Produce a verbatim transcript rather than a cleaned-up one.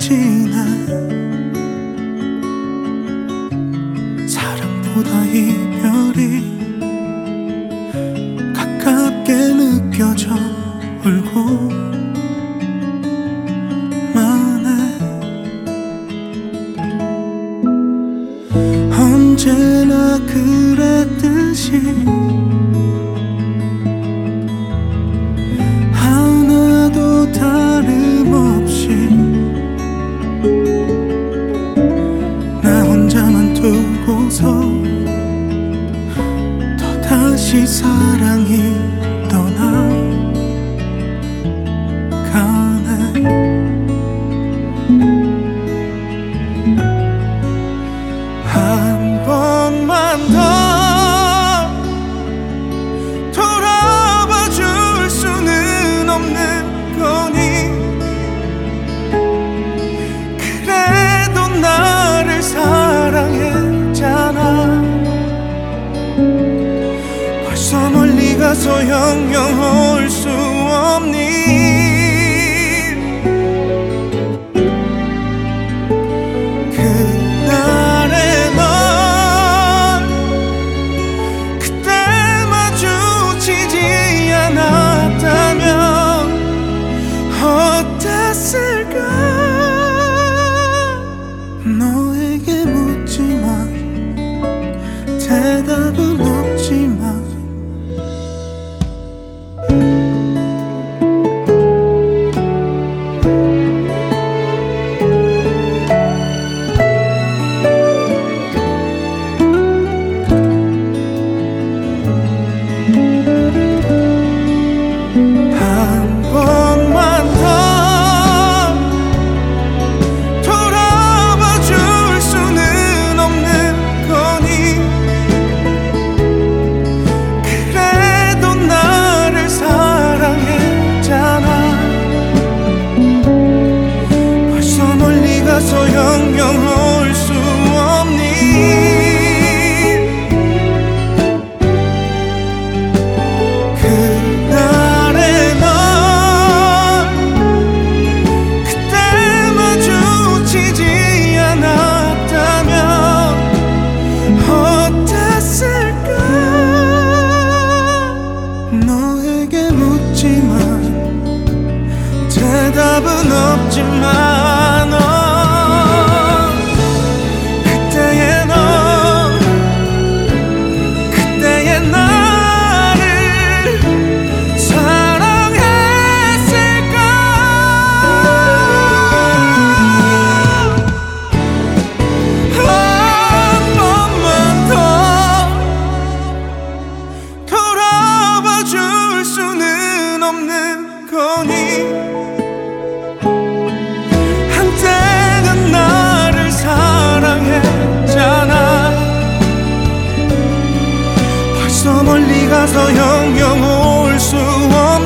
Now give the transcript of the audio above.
지나 사랑보다 이별이 가깝게 느껴져 울고 만해. 언제나 그랬듯이 하나도 다름없이 나 혼자만 두고서 또다시 사랑이 떠나가네. 한 번만 더 돌아봐 줄 수는 없는 거니. 그래도 나를 사랑했잖아. 벌써 멀리 가서 영영 올 수 없니. 너에게 묻지만 대답은 없지만 한 번만 더 가서 영영 올 수 없니. 그날의 넌 그때 마주치지 않았다면 어땠을까. 너에게 묻지만 대답은 없지만 한때는 나를 사랑했잖아. 벌써 멀리 가서 영영 올 수 없